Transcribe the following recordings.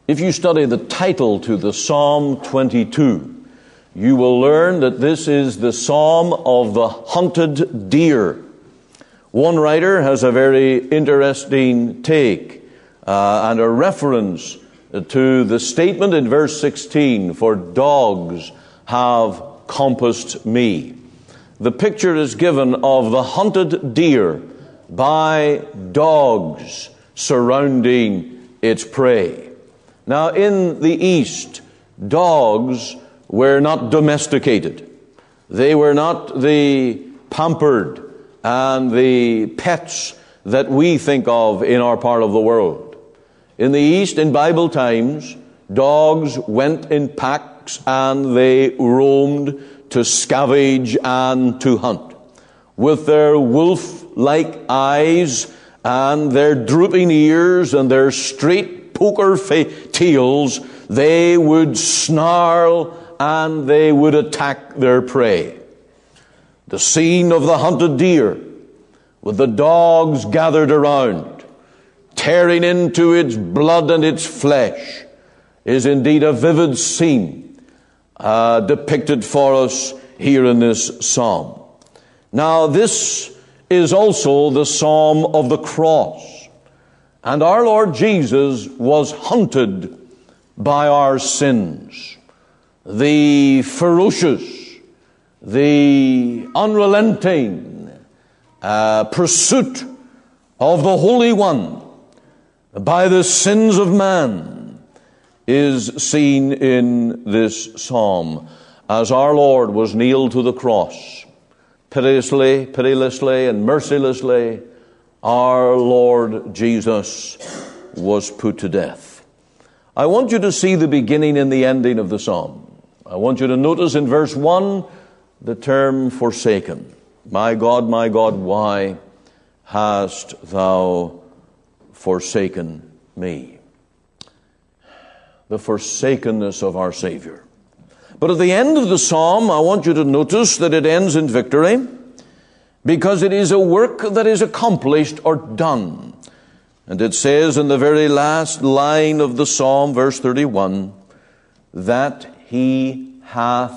If you study the title to the Psalm 22, you will learn that this is the Psalm of the hunted deer. One writer has a very interesting take and a reference to the statement in verse 16, "For dogs have compassed me." The picture is given of the hunted deer by dogs surrounding its prey. Now, in the East, dogs were not domesticated. They were not the pampered and the pets that we think of in our part of the world. In the East, in Bible times, dogs went in packs and they roamed to scavenge and to hunt. With their wolf-like eyes and their drooping ears and their straight poker tails, they would snarl and they would attack their prey. The scene of the hunted deer, with the dogs gathered around, tearing into its blood and its flesh, is indeed a vivid scene depicted for us here in this psalm. Now, this is also the Psalm of the cross. And our Lord Jesus was hunted by our sins. The ferocious, the unrelenting pursuit of the Holy One by the sins of man is seen in this psalm as our Lord was nailed to the cross. Pitilessly, and mercilessly, our Lord Jesus was put to death. I want you to see the beginning and the ending of the psalm. I want you to notice in verse 1 the term forsaken. My God, why hast thou forsaken me? The forsakenness of our Savior. But at the end of the psalm, I want you to notice that it ends in victory, because it is a work that is accomplished or done. And it says in the very last line of the psalm, verse 31, that he hath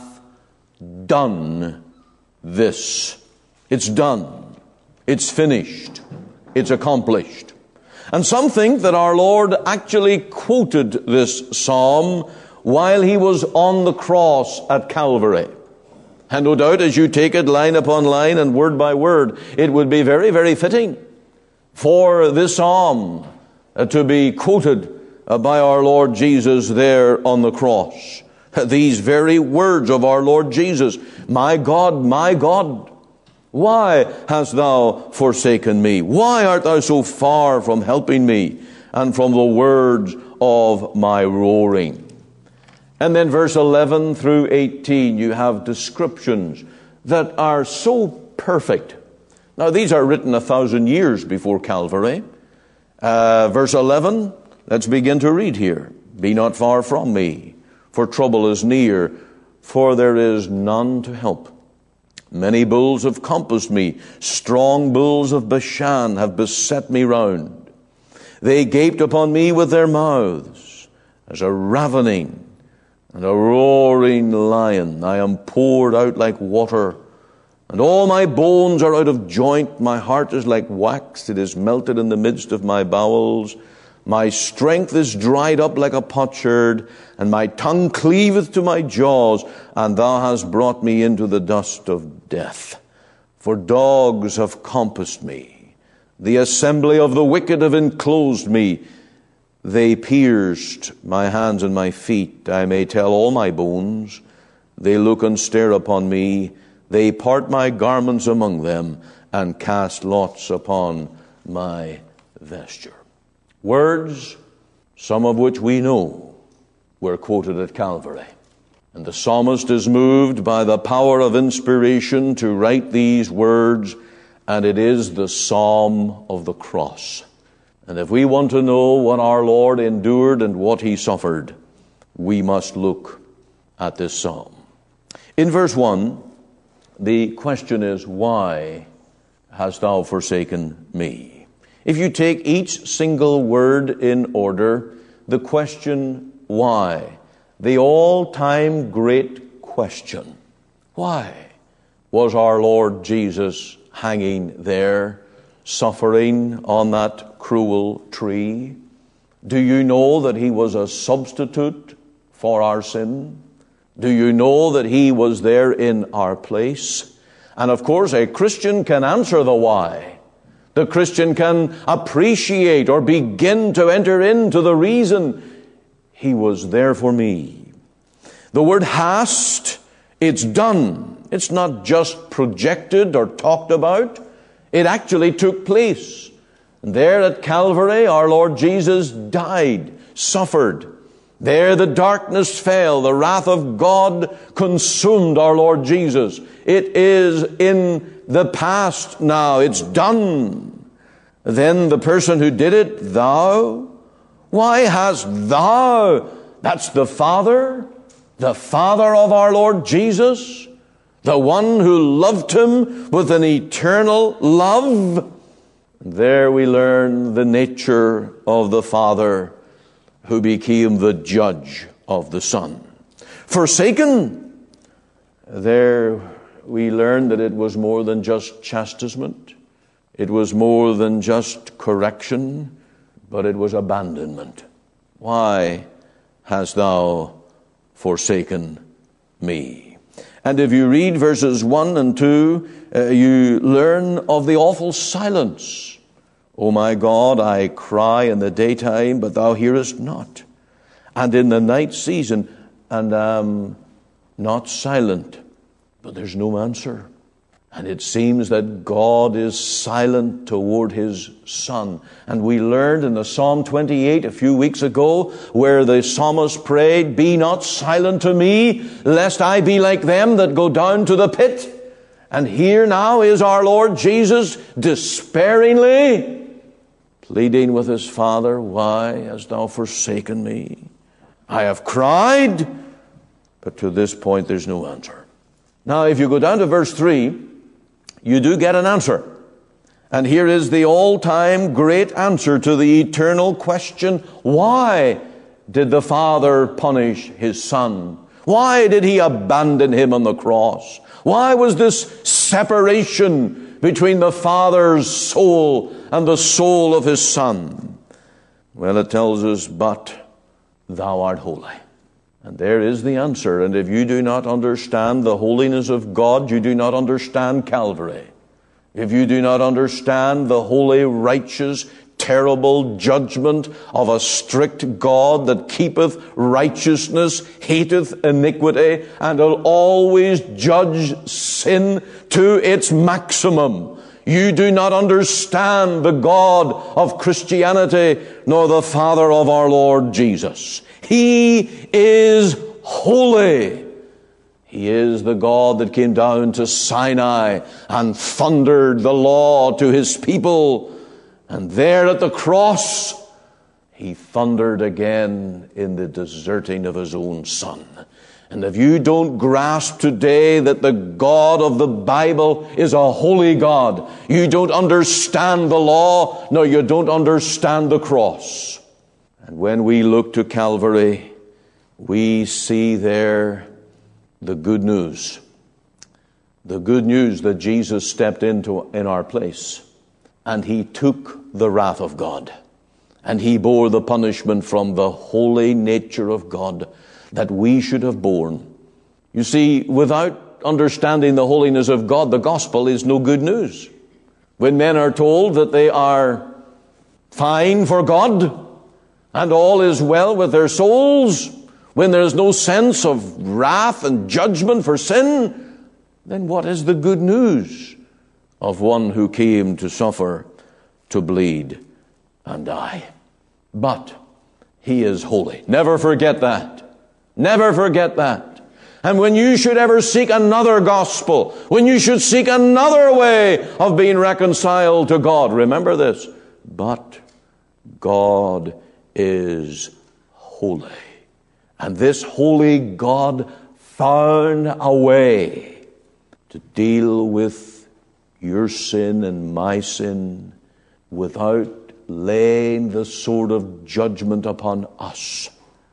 done this. It's done. It's finished. It's accomplished. And some think that our Lord actually quoted this psalm while he was on the cross at Calvary. And no doubt, as you take it line upon line and word by word, it would be very, very fitting for this psalm to be quoted by our Lord Jesus there on the cross. These very words of our Lord Jesus, my God, why hast thou forsaken me? Why art thou so far from helping me and from the words of my roaring? And then verse 11 through 18, you have descriptions that are so perfect. Now, these are written 1,000 years before Calvary. Verse 11, let's begin to read here. Be not far from me, for trouble is near, for there is none to help. Many bulls have compassed me. Strong bulls of Bashan have beset me round. They gaped upon me with their mouths as a ravening and a roaring lion. I am poured out like water, and all my bones are out of joint. My heart is like wax, it is melted in the midst of my bowels. My strength is dried up like a potsherd, and my tongue cleaveth to my jaws, and thou hast brought me into the dust of death. For dogs have compassed me. The assembly of the wicked have enclosed me. They pierced my hands and my feet. I may tell all my bones. They look and stare upon me. They part my garments among them and cast lots upon my vesture. Words, some of which we know, were quoted at Calvary. And the psalmist is moved by the power of inspiration to write these words, and it is the Psalm of the cross. And if we want to know what our Lord endured and what he suffered, we must look at this psalm. In verse 1, the question is, why hast thou forsaken me? If you take each single word in order, the question, why? The all-time great question. Why was our Lord Jesus hanging there, suffering on that cruel tree? Do you know that he was a substitute for our sin? Do you know that he was there in our place? And of course, a Christian can answer the why. The Christian can appreciate or begin to enter into the reason. He was there for me. The word hast, it's done. It's not just projected or talked about. It actually took place. And there at Calvary, our Lord Jesus died, suffered. There the darkness fell, the wrath of God consumed our Lord Jesus. It is in the past now, it's done. Then the person who did it, thou, why hast thou, that's the Father of our Lord Jesus, the one who loved him with an eternal love. There we learn the nature of the Father who became the judge of the Son. Forsaken, there we learn that it was more than just chastisement. It was more than just correction, but it was abandonment. Why hast thou forsaken me? And if you read verses 1 and 2, you learn of the awful silence. O my God, I cry in the daytime, but thou hearest not. And in the night season, and am not silent, but there's no answer. And it seems that God is silent toward his Son. And we learned in the Psalm 28 a few weeks ago, where the psalmist prayed, be not silent to me, lest I be like them that go down to the pit. And here now is our Lord Jesus despairingly pleading with his Father, why hast thou forsaken me? I have cried, but to this point there's no answer. Now if you go down to verse 3, you do get an answer. And here is the all-time great answer to the eternal question, why did the Father punish his Son? Why did he abandon him on the cross? Why was this separation between the Father's soul and the soul of his Son? Well, it tells us, but thou art holy. And there is the answer. And if you do not understand the holiness of God, you do not understand Calvary. If you do not understand the holy, righteous, terrible judgment of a strict God that keepeth righteousness, hateth iniquity, and will always judge sin to its maximum, you do not understand the God of Christianity, nor the Father of our Lord Jesus. He is holy. He is the God that came down to Sinai and thundered the law to his people. And there at the cross, he thundered again in the deserting of his own Son. And if you don't grasp today that the God of the Bible is a holy God, you don't understand the law, nor you don't understand the cross. And when we look to Calvary, we see there the good news. The good news that Jesus stepped into in our place. And he took the wrath of God. And he bore the punishment from the holy nature of God that we should have borne. You see, without understanding the holiness of God, the gospel is no good news. When men are told that they are fine for God and all is well with their souls, when there's no sense of wrath and judgment for sin, then what is the good news of one who came to suffer, to bleed, and die? But he is holy. Never forget that. Never forget that. And when you should ever seek another gospel, when you should seek another way of being reconciled to God, remember this. But God is holy. And this holy God found a way to deal with your sin and my sin without laying the sword of judgment upon us.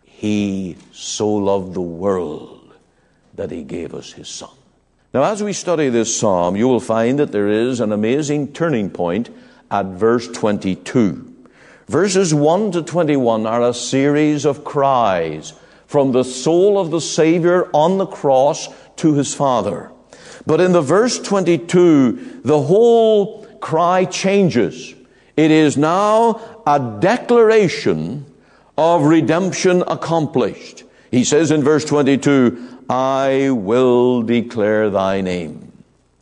He so loved the world that he gave us his Son. Now, as we study this psalm, you will find that there is an amazing turning point at verse 22. Verses 1 to 21 are a series of cries from the soul of the Savior on the cross to his Father. But in the verse 22, the whole cry changes. It is now a declaration of redemption accomplished. He says in verse 22, I will declare thy name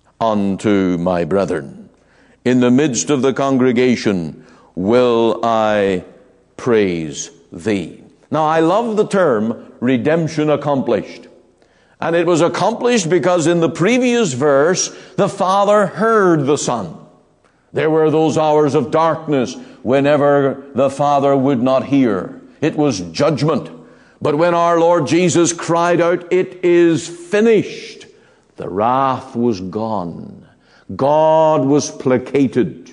unto my brethren. In the midst of the congregation will I praise thee. Now, I love the term redemption accomplished. And it was accomplished because in the previous verse, the Father heard the Son. There were those hours of darkness whenever the Father would not hear. It was judgment. But when our Lord Jesus cried out, it is finished, the wrath was gone. God was placated.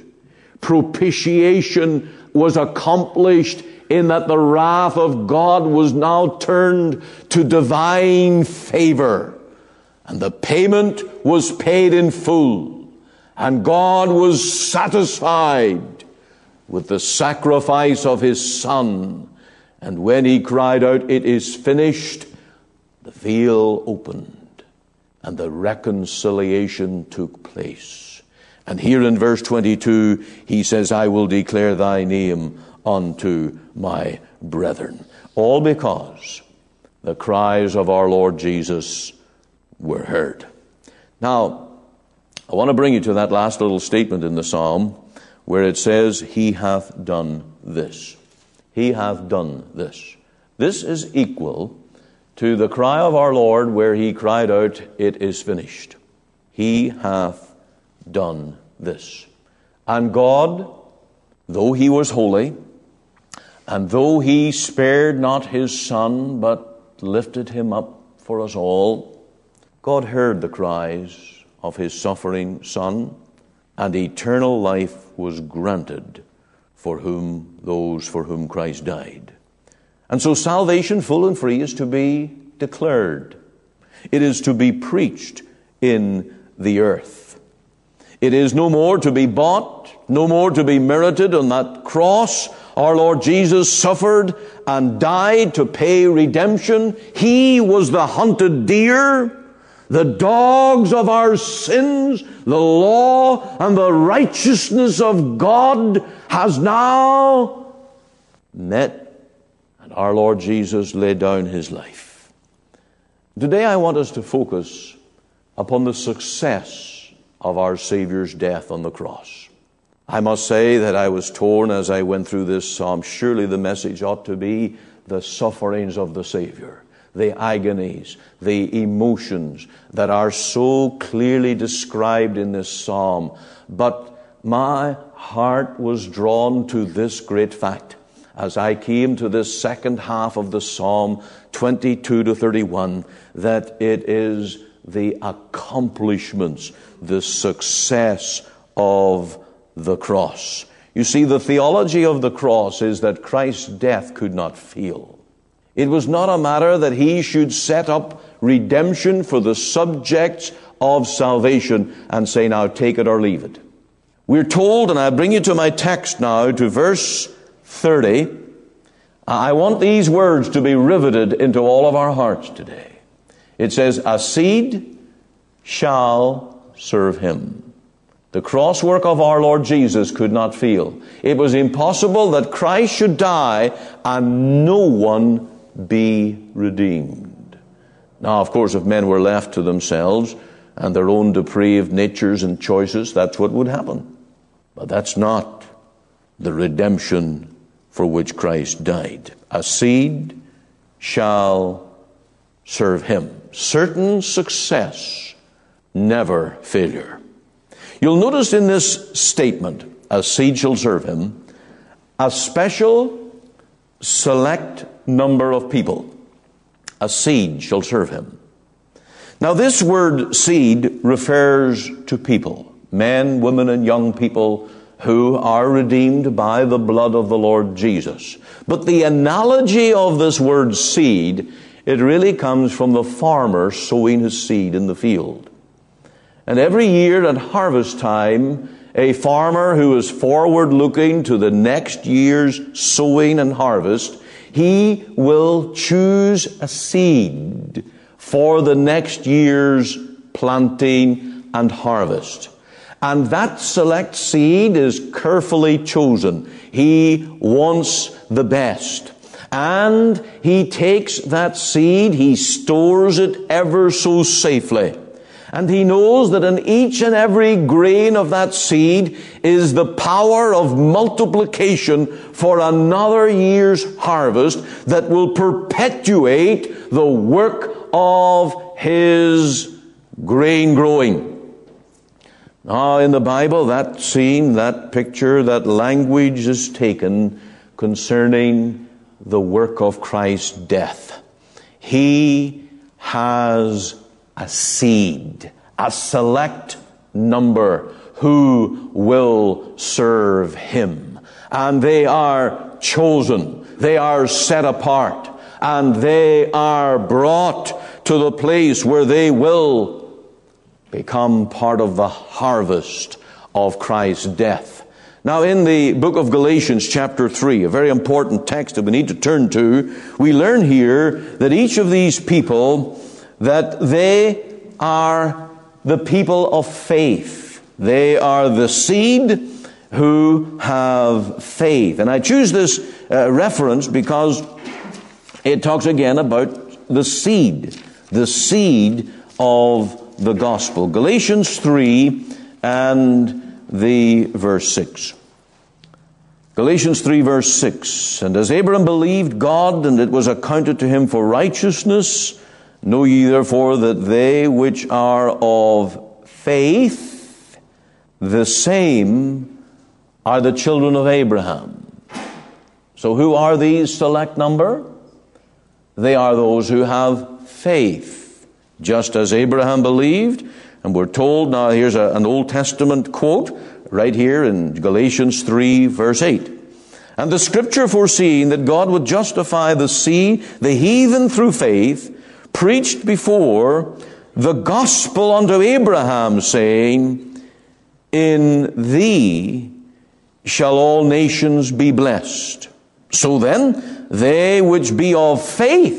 Propitiation was accomplished in that the wrath of God was now turned to divine favor. And the payment was paid in full. And God was satisfied with the sacrifice of his Son. And when he cried out, it is finished, the veil opened and the reconciliation took place. And here in verse 22, he says, I will declare thy name unto my brethren. All because the cries of our Lord Jesus were heard. Now, I want to bring you to that last little statement in the psalm where it says, he hath done this. He hath done this. This is equal to the cry of our Lord where he cried out, it is finished. He hath done this. And God, though he was holy, and though he spared not his Son, but lifted him up for us all, God heard the cries of his suffering Son, and eternal life was granted for those for whom Christ died. And so salvation full and free is to be declared. It is to be preached in the earth. It is no more to be bought, no more to be merited. On that cross, our Lord Jesus suffered and died to pay redemption. He was the hunted deer. The dogs of our sins, the law and the righteousness of God has now met, and our Lord Jesus laid down his life. Today I want us to focus upon the success of our Savior's death on the cross. I must say that I was torn as I went through this psalm. Surely the message ought to be the sufferings of the Savior, the agonies, the emotions that are so clearly described in this psalm. But my heart was drawn to this great fact as I came to this second half of the psalm, 22 to 31, that it is the accomplishments, the success of the cross. You see, the theology of the cross is that Christ's death could not fail. It was not a matter that he should set up redemption for the subjects of salvation and say, now take it or leave it. We're told, and I bring you to my text now, to verse 30. I want these words to be riveted into all of our hearts today. It says, a seed shall serve him. The cross work of our Lord Jesus could not fail. It was impossible that Christ should die and no one be redeemed. Now, of course, if men were left to themselves and their own depraved natures and choices, that's what would happen. But that's not the redemption for which Christ died. A seed shall serve him. Certain success, never failure. You'll notice in this statement, a seed shall serve him, a special select number of people. A seed shall serve him. Now this word seed refers to people, men, women, and young people who are redeemed by the blood of the Lord Jesus. But the analogy of this word seed, it really comes from the farmer sowing his seed in the field. And every year at harvest time, a farmer who is forward looking to the next year's sowing and harvest, he will choose a seed for the next year's planting and harvest. And that select seed is carefully chosen. He wants the best. And he takes that seed, he stores it ever so safely. And he knows that in each and every grain of that seed is the power of multiplication for another year's harvest that will perpetuate the work of his grain growing. Now, in the Bible, that scene, that picture, that language is taken concerning the work of Christ's death. He has a seed, a select number who will serve him. And they are chosen, they are set apart, and they are brought to the place where they will become part of the harvest of Christ's death. Now, in the book of Galatians chapter 3, a very important text that we need to turn to, we learn here that each of these people, that they are the people of faith. They are the seed who have faith. And I choose this reference because it talks again about the seed of the gospel. Galatians 3 and the verse 6. Galatians 3 verse 6. And as Abraham believed God, and it was accounted to him for righteousness, know ye therefore that they which are of faith, the same are the children of Abraham. So who are these select number? They are those who have faith. Just as Abraham believed, and we're told, now here's an Old Testament quote, right here in Galatians 3 verse 8. And the scripture foreseeing that God would justify the heathen through faith, preached before the gospel unto Abraham, saying, in thee shall all nations be blessed. So then, they which be of faith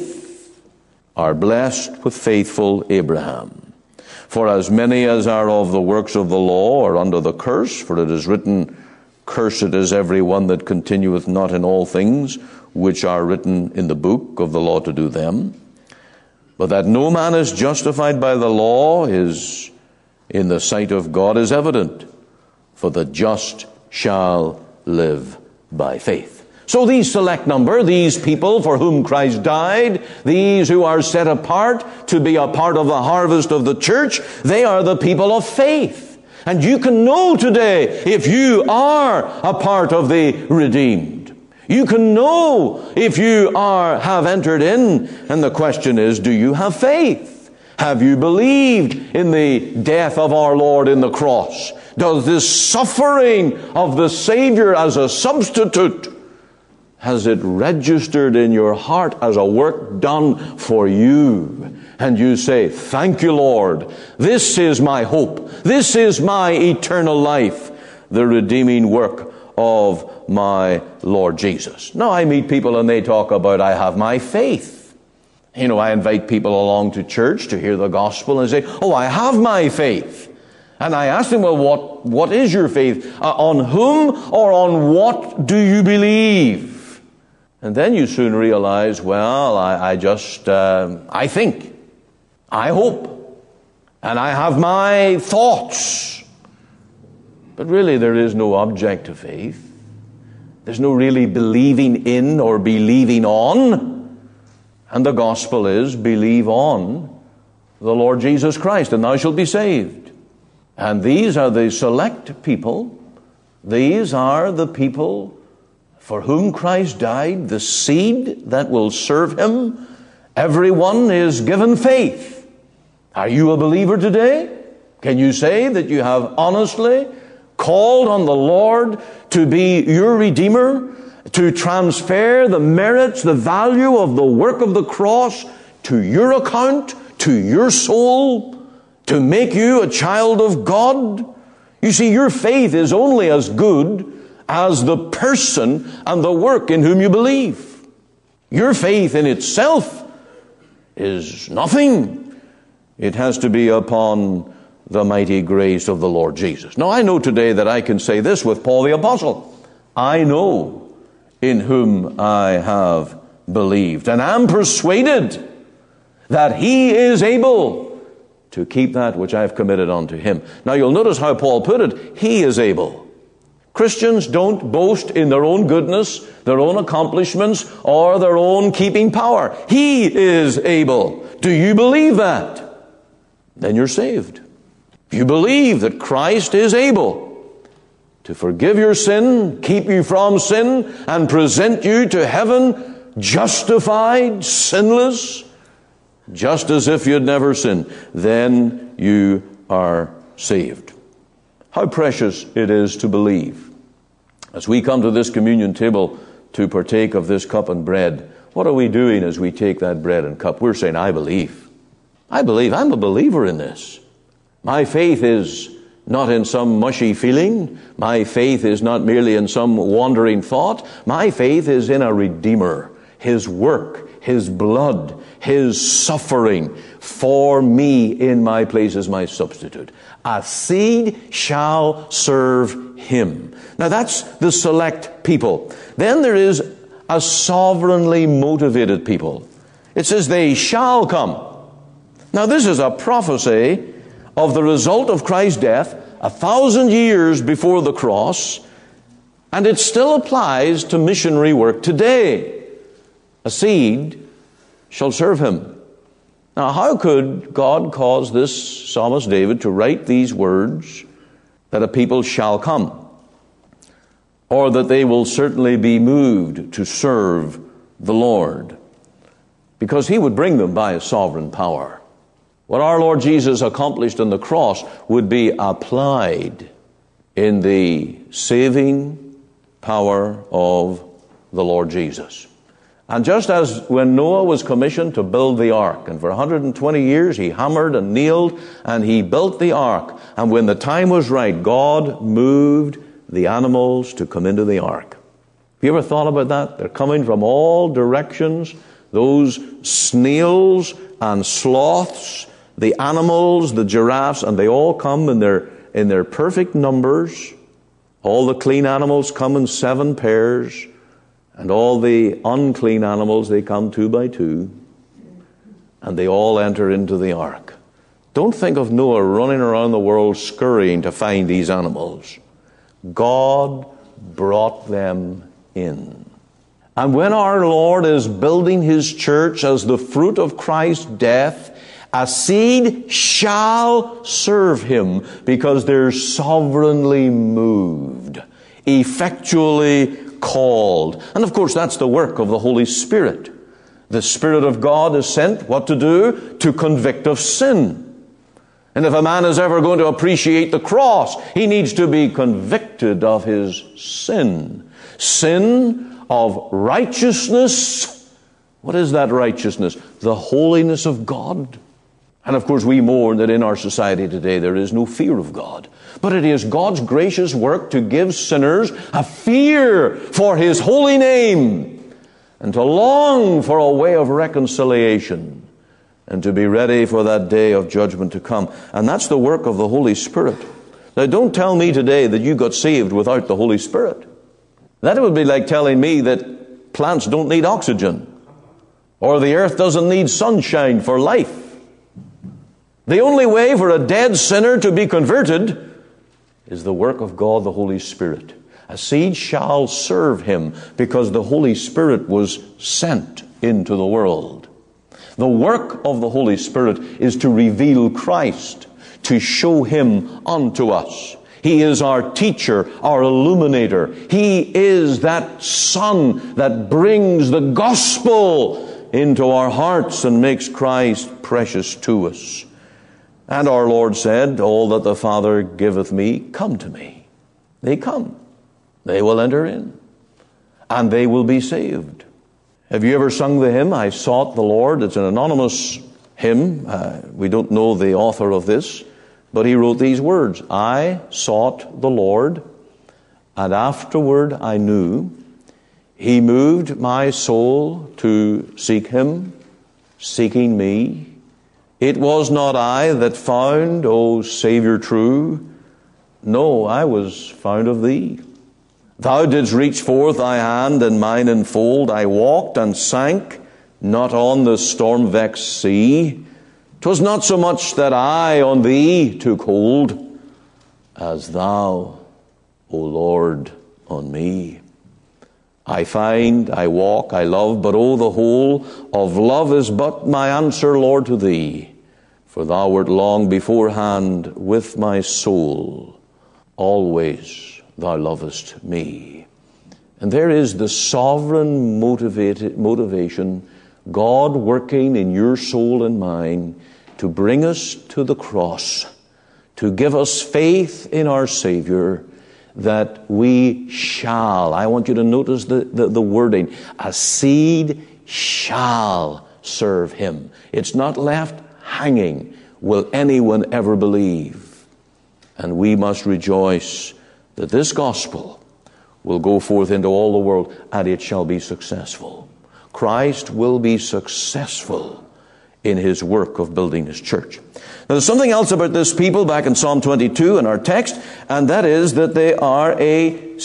are blessed with faithful Abraham. For as many as are of the works of the law are under the curse, for it is written, cursed is every one that continueth not in all things which are written in the book of the law to do them. But that no man is justified by the law is in the sight of God is evident, for the just shall live by faith. So these select number, these people for whom Christ died, these who are set apart to be a part of the harvest of the church, they are the people of faith. And you can know today if you are a part of the redeemed. You can know if you have entered in. And the question is, do you have faith? Have you believed in the death of our Lord in the cross? Does this suffering of the Savior as a substitute, has it registered in your heart as a work done for you? And you say, thank you, Lord. This is my hope. This is my eternal life. The redeeming work of my Lord Jesus. Now I meet people and they talk about, I have my faith. You know, I invite people along to church to hear the gospel and say, oh, I have my faith. And I ask them, well, what is your faith? On whom or on what do you believe? And then you soon realize, well, I think, I hope, and I have my thoughts. But really there is no object of faith. There's no really believing in or believing on. And the gospel is, believe on the Lord Jesus Christ, and thou shalt be saved. And these are the select people. These are the people for whom Christ died, the seed that will serve him. Everyone is given faith. Are you a believer today? Can you say that you have honestly, called on the Lord to be your Redeemer, to transfer the merits, the value of the work of the cross to your account, to your soul, to make you a child of God? You see, your faith is only as good as the person and the work in whom you believe. Your faith in itself is nothing. It has to be upon the mighty grace of the Lord Jesus. Now, I know today that I can say this with Paul the Apostle. I know in whom I have believed, and am persuaded that he is able to keep that which I have committed unto him. Now, you'll notice how Paul put it. He is able. Christians don't boast in their own goodness, their own accomplishments, or their own keeping power. He is able. Do you believe that? Then you're saved. If you believe that Christ is able to forgive your sin, keep you from sin, and present you to heaven justified, sinless, just as if you'd never sinned, then you are saved. How precious it is to believe. As we come to this communion table to partake of this cup and bread, what are we doing as we take that bread and cup? We're saying, I believe. I believe. I'm a believer in this. My faith is not in some mushy feeling. My faith is not merely in some wandering thought. My faith is in a Redeemer, his work, his blood, his suffering for me in my place as my substitute. A seed shall serve him. Now that's the select people. Then there is a sovereignly motivated people. It says they shall come. Now this is a prophecy of the result of Christ's death 1,000 years before the cross, and it still applies to missionary work today. A seed shall serve him. Now, how could God cause this psalmist David to write these words, that a people shall come, or that they will certainly be moved to serve the Lord? Because he would bring them by his sovereign power. What our Lord Jesus accomplished on the cross would be applied in the saving power of the Lord Jesus. And just as when Noah was commissioned to build the ark, and for 120 years he hammered and nailed and he built the ark, and when the time was right, God moved the animals to come into the ark. Have you ever thought about that? They're coming from all directions, those snails and sloths, the animals, the giraffes, and they all come in their perfect numbers. All the clean animals come in 7 pairs, and all the unclean animals, they come 2 by 2, and they all enter into the ark. Don't think of Noah running around the world scurrying to find these animals. God brought them in. And when our Lord is building his church as the fruit of Christ's death, a seed shall serve him, because they're sovereignly moved, effectually called. And of course, that's the work of the Holy Spirit. The Spirit of God is sent, what to do? To convict of sin. And if a man is ever going to appreciate the cross, he needs to be convicted of his sin. Sin of righteousness. What is that righteousness? The holiness of God. And of course, we mourn that in our society today there is no fear of God. But it is God's gracious work to give sinners a fear for his holy name, and to long for a way of reconciliation, and to be ready for that day of judgment to come. And that's the work of the Holy Spirit. Now, don't tell me today that you got saved without the Holy Spirit. That would be like telling me that plants don't need oxygen, or the earth doesn't need sunshine for life. The only way for a dead sinner to be converted is the work of God, the Holy Spirit. A seed shall serve him, because the Holy Spirit was sent into the world. The work of the Holy Spirit is to reveal Christ, to show him unto us. He is our teacher, our illuminator. He is that sun that brings the gospel into our hearts and makes Christ precious to us. And our Lord said, all that the Father giveth me, come to me. they come. They will enter in. And they will be saved. Have you ever sung the hymn, I Sought the Lord? It's an anonymous hymn. We don't know the author of this, but he wrote these words. I sought the Lord, and afterward I knew he moved my soul to seek him, seeking me. It was not I that found, O Savior true. No, I was found of thee. Thou didst reach forth thy hand and mine enfold. I walked and sank, not on the storm-vexed sea. 'Twas not so much that I on thee took hold, as thou, O Lord, on me. I find, I walk, I love, but oh, the whole of love is but my answer, Lord, to thee. For thou wert long beforehand with my soul. Always thou lovest me. And there is the sovereign motivation, God working in your soul and mine to bring us to the cross, to give us faith in our Savior, that we shall, I want you to notice the wording, a seed shall serve him. It's not left hanging. Will anyone ever believe? And we must rejoice that this gospel will go forth into all the world, and it shall be successful. Christ will be successful in his work of building his church. Now, there's something else about this people back in Psalm 22 in our text, and that is that they are a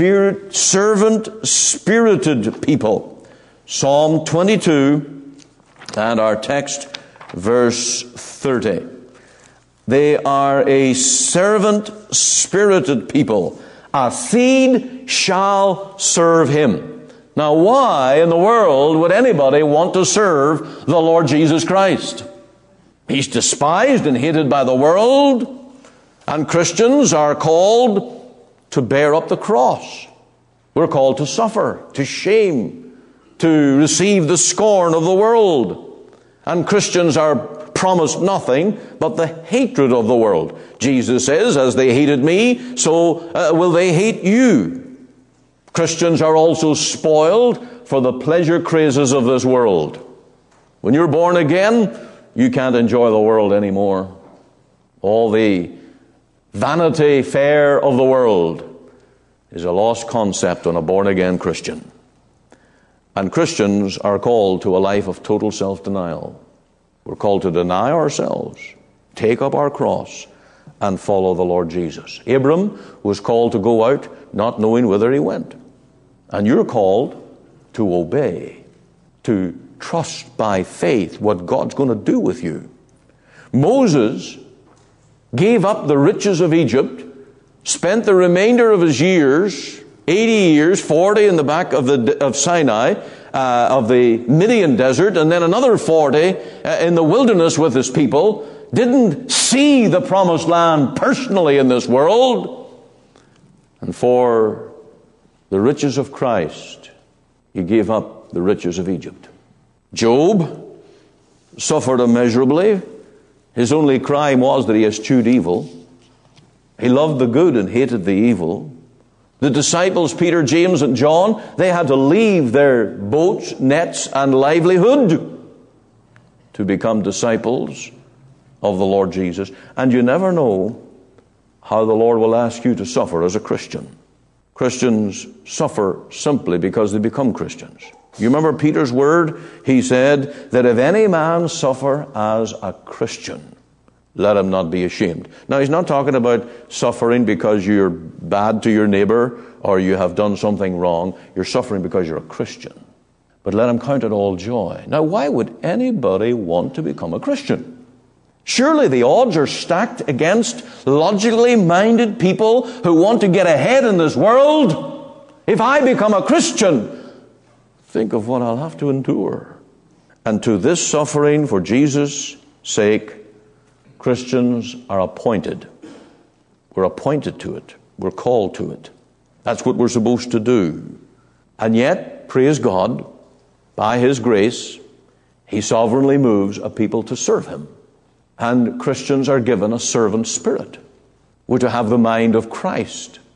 servant-spirited people. Psalm 22 and our text, verse 30. They are a servant-spirited people. A seed shall serve him. Now, why in the world would anybody want to serve the Lord Jesus Christ? He's despised and hated by the world, and Christians are called to bear up the cross. We're called to suffer, to shame, to receive the scorn of the world. And Christians are promised nothing but the hatred of the world. Jesus says, as they hated me, so will they hate you. Christians are also spoiled for the pleasure crazes of this world. When you're born again, you can't enjoy the world anymore. All the vanity fair of the world is a lost concept on a born-again Christian. And Christians are called to a life of total self-denial. We're called to deny ourselves, take up our cross, and follow the Lord Jesus. Abram was called to go out not knowing whither he went. And you're called to obey, to trust by faith what God's going to do with you. Moses gave up the riches of Egypt, spent the remainder of his years, 80 years, 40 in the back of Sinai, of the Midian desert, and then another 40 in the wilderness with his people, didn't see the promised land personally in this world. And for the riches of Christ, he gave up the riches of Egypt. Job suffered immeasurably. His only crime was that he eschewed evil. He loved the good and hated the evil. The disciples, Peter, James, and John, they had to leave their boats, nets, and livelihood to become disciples of the Lord Jesus. And you never know how the Lord will ask you to suffer as a Christian. Christians suffer simply because they become Christians. You remember Peter's word? He said that if any man suffer as a Christian, let him not be ashamed. Now, he's not talking about suffering because you're bad to your neighbor or you have done something wrong. You're suffering because you're a Christian. But let him count it all joy. Now, why would anybody want to become a Christian? Surely the odds are stacked against logically minded people who want to get ahead in this world. If I become a Christian, think of what I'll have to endure. And to this suffering for Jesus' sake, Christians are appointed. We're appointed to it. We're called to it. That's what we're supposed to do. And yet, praise God, by His grace, He sovereignly moves a people to serve Him. And Christians are given a servant spirit. We're to have the mind of Christ.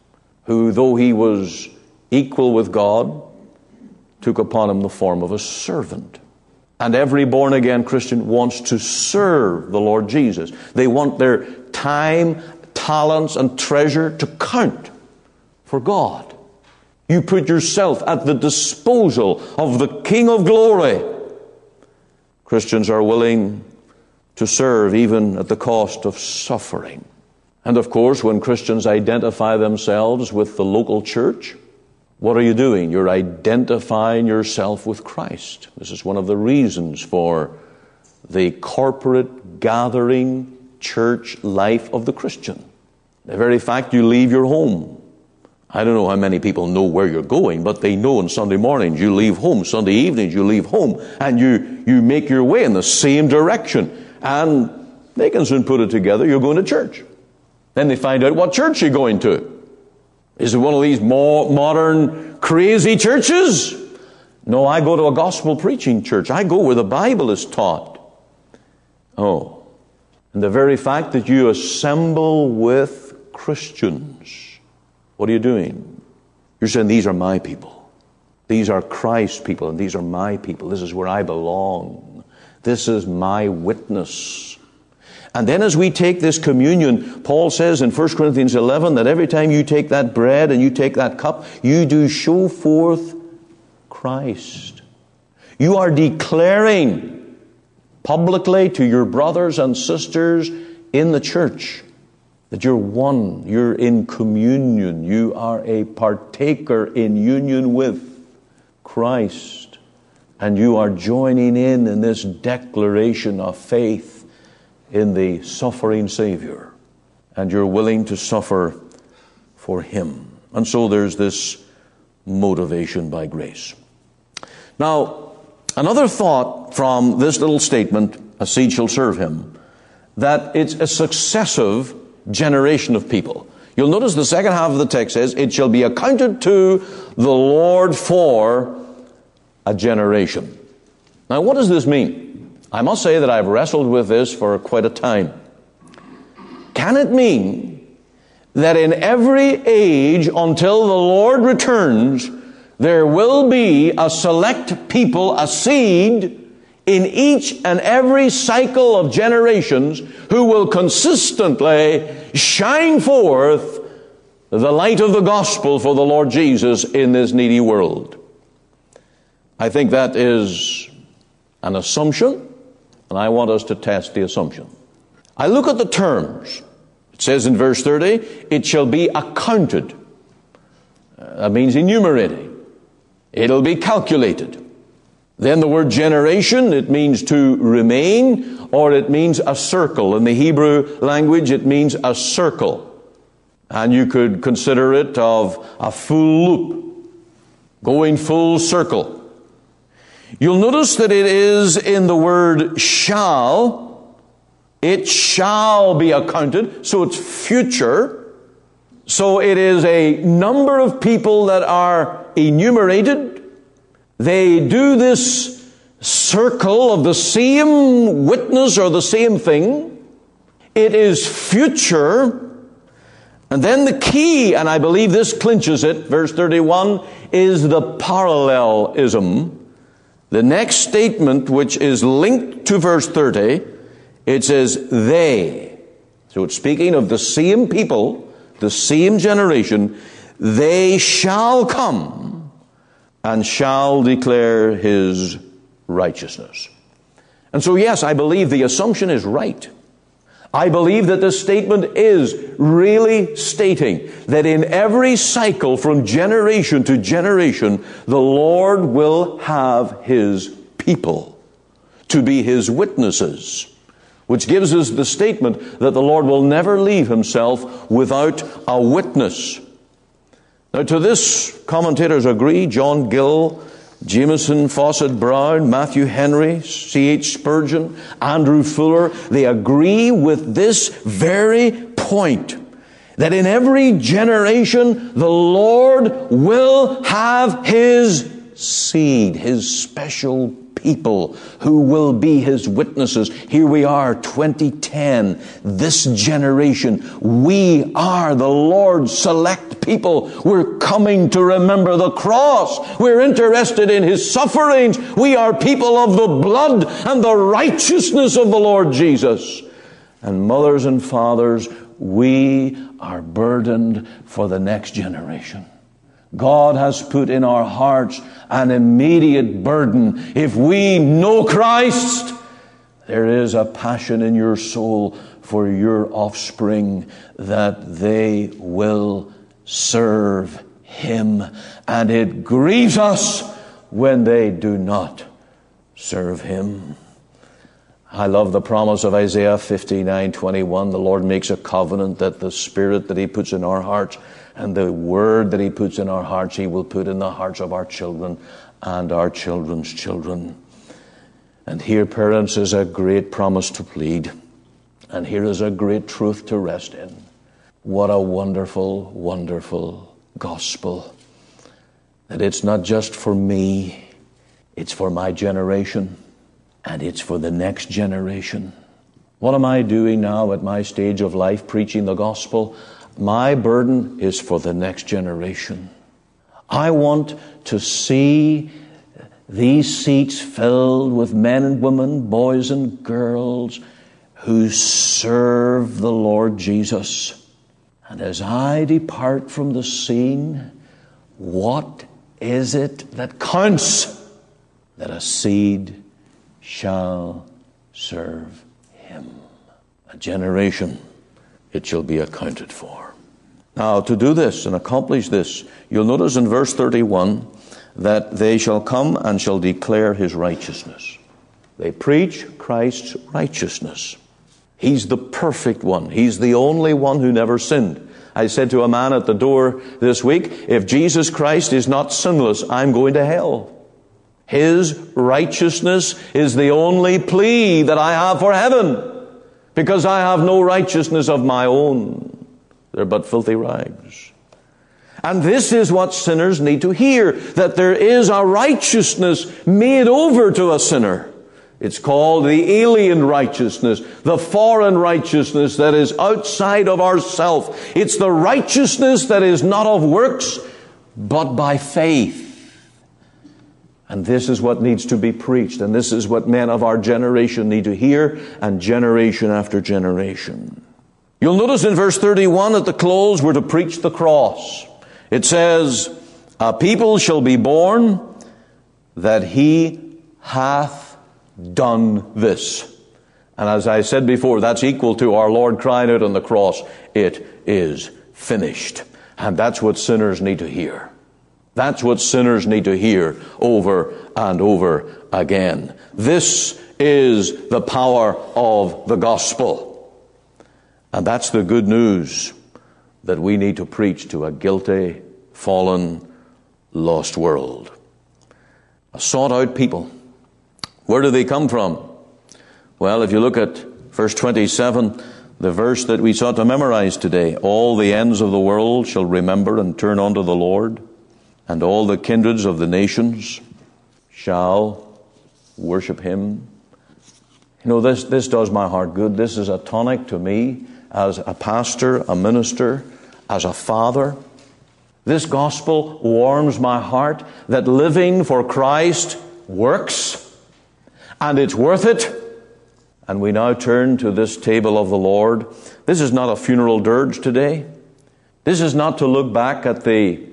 who, though he was equal with God, took upon him the form of a servant. And every born-again Christian wants to serve the Lord Jesus. They want their time, talents, and treasure to count for God. You put yourself at the disposal of the King of Glory. Christians are willing to serve even at the cost of suffering. And of course, when Christians identify themselves with the local church, what are you doing? You're identifying yourself with Christ. This is one of the reasons for the corporate gathering church life of the Christian. The very fact you leave your home. I don't know how many people know where you're going, but they know on Sunday mornings you leave home, Sunday evenings you leave home, and you make your way in the same direction. And they can soon put it together, you're going to church. Then they find out what church you're going to. Is it one of these more modern, crazy churches? No, I go to a gospel preaching church. I go where the Bible is taught. Oh, and the very fact that you assemble with Christians, what are you doing? You're saying, these are my people. These are Christ's people, and these are my people. This is where I belong. This is my witness. And then as we take this communion, Paul says in 1 Corinthians 11 that every time you take that bread and you take that cup, you do show forth Christ. You are declaring publicly to your brothers and sisters in the church that you're one, you're in communion, you are a partaker in union with Christ, and you are joining in this declaration of faith in the suffering Savior, and you're willing to suffer for Him. And so there's this motivation by grace. Now, another thought from this little statement, a seed shall serve him, that it's a successive generation of people. You'll notice the second half of the text says, it shall be accounted to the Lord for a generation. Now, what does this mean? I must say that I've wrestled with this for quite a time. Can it mean that in every age until the Lord returns, there will be a select people, a seed, in each and every cycle of generations who will consistently shine forth the light of the gospel for the Lord Jesus in this needy world? I think that is an assumption, and I want us to test the assumption. I look at the terms. It says in verse 30, it shall be accounted. That means enumerating. It'll be calculated. Then the word generation, it means to remain, or it means a circle. In the Hebrew language, it means a circle. And you could consider it of a full loop, going full circle. You'll notice that it is in the word shall. It shall be accounted, so it's future. So it is a number of people that are enumerated. They do this circle of the same witness or the same thing. It is future. And then the key, and I believe this clinches it, verse 31, is the parallelism. The next statement, which is linked to verse 30, it says, they. So it's speaking of the same people, the same generation. They shall come and shall declare his righteousness. And so, yes, I believe the assumption is right. I believe that this statement is really stating that in every cycle from generation to generation, the Lord will have his people to be his witnesses, which gives us the statement that the Lord will never leave himself without a witness. Now, to this, commentators agree. John Gill, Jameson, Fawcett Brown, Matthew Henry, C.H. Spurgeon, Andrew Fuller, they agree with this very point, that in every generation the Lord will have his seed, his special people who will be his witnesses. Here we are, 2010, this generation. We are the Lord's select people. We're coming to remember the cross. We're interested in his sufferings. We are people of the blood and the righteousness of the Lord Jesus. And mothers and fathers, we are burdened for the next generation. God has put in our hearts an immediate burden. If we know Christ, there is a passion in your soul for your offspring that they will serve him. And it grieves us when they do not serve him. I love the promise of Isaiah 59:21. The Lord makes a covenant that the Spirit that he puts in our hearts and the Word that he puts in our hearts, he will put in the hearts of our children and our children's children. And here, parents, is a great promise to plead. And here is a great truth to rest in. What a wonderful, wonderful gospel. That it's not just for me, it's for my generation. And it's for the next generation. What am I doing now at my stage of life, preaching the gospel? My burden is for the next generation. I want to see these seats filled with men and women, boys and girls who serve the Lord Jesus. And as I depart from the scene, what is it that counts? That a seed shall serve him. A generation, it shall be accounted for. Now, to do this and accomplish this, you'll notice in verse 31 that they shall come and shall declare his righteousness. They preach Christ's righteousness. He's the perfect one. He's the only one who never sinned. I said to a man at the door this week, if Jesus Christ is not sinless, I'm going to hell. His righteousness is the only plea that I have for heaven, because I have no righteousness of my own. They're but filthy rags. And this is what sinners need to hear, that there is a righteousness made over to a sinner. It's called the alien righteousness, the foreign righteousness that is outside of ourself. It's the righteousness that is not of works, but by faith. And this is what needs to be preached. And this is what men of our generation need to hear, and generation after generation. You'll notice in verse 31 at the close, we're to preach the cross. It says, a people shall be born that he hath done this. And as I said before, that's equal to our Lord crying out on the cross, it is finished. And that's what sinners need to hear. That's what sinners need to hear over and over again. This is the power of the gospel. And that's the good news that we need to preach to a guilty, fallen, lost world. A sought-out people. Where do they come from? Well, if you look at verse 27, the verse that we sought to memorize today, all the ends of the world shall remember and turn unto the Lord, and all the kindreds of the nations shall worship him. You know, this does my heart good. This is a tonic to me as a pastor, a minister, as a father. This gospel warms my heart that living for Christ works, and it's worth it. And we now turn to this table of the Lord. This is not a funeral dirge today. This is not to look back at the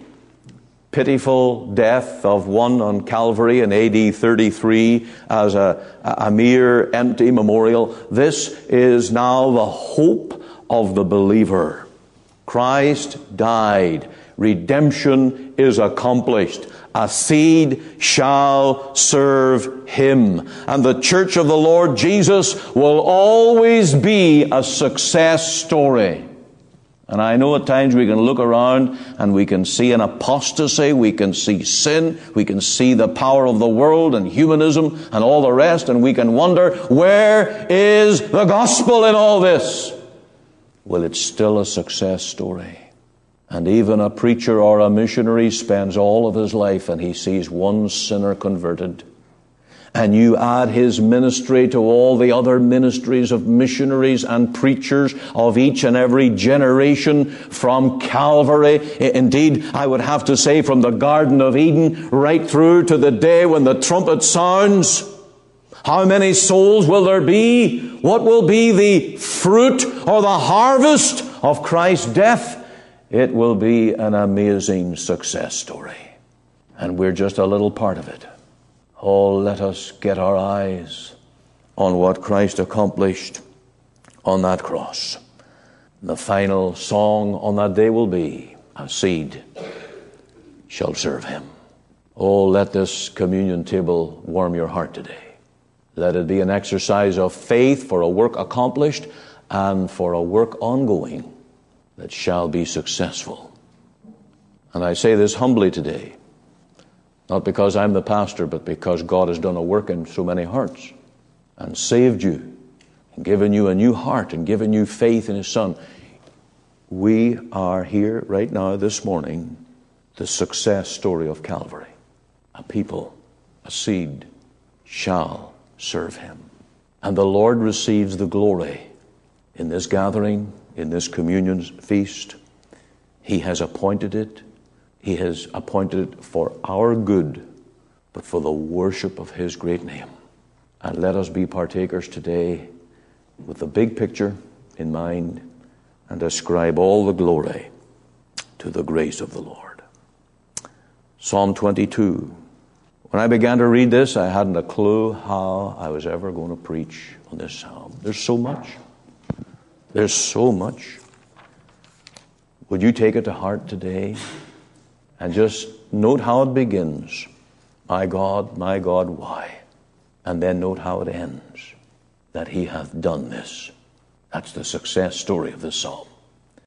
pitiful death of one on Calvary in AD 33 as a mere empty memorial. This is now the hope of the believer. Christ died. Redemption is accomplished. A seed shall serve him. And the church of the Lord Jesus will always be a success story. And I know at times we can look around and we can see an apostasy, we can see sin, we can see the power of the world and humanism and all the rest, and we can wonder, where is the gospel in all this? Well, it's still a success story. And even a preacher or a missionary spends all of his life and he sees one sinner converted. and you add his ministry to all the other ministries of missionaries and preachers of each and every generation from Calvary, indeed, I would have to say from the Garden of Eden right through to the day when the trumpet sounds, how many souls will there be? What will be the fruit or the harvest of Christ's death? It will be an amazing success story. And we're just a little part of it. Oh, let us get our eyes on what Christ accomplished on that cross. The final song on that day will be, "A seed shall serve him." Oh, let this communion table warm your heart today. Let it be an exercise of faith for a work accomplished and for a work ongoing that shall be successful. And I say this humbly today, not because I'm the pastor, but because God has done a work in so many hearts and saved you and given you a new heart and given you faith in his Son. We are here right now this morning, the success story of Calvary. A people, a seed shall serve him. And the Lord receives the glory in this gathering, in this communion feast. He has appointed it. He has appointed it for our good, but for the worship of his great name. And let us be partakers today with the big picture in mind and ascribe all the glory to the grace of the Lord. Psalm 22. When I began to read this, I hadn't a clue how I was ever going to preach on this psalm. There's so much. There's so much. Would you take it to heart today and just note how it begins? My God, why? And then note how it ends. That he hath done this. That's the success story of this psalm.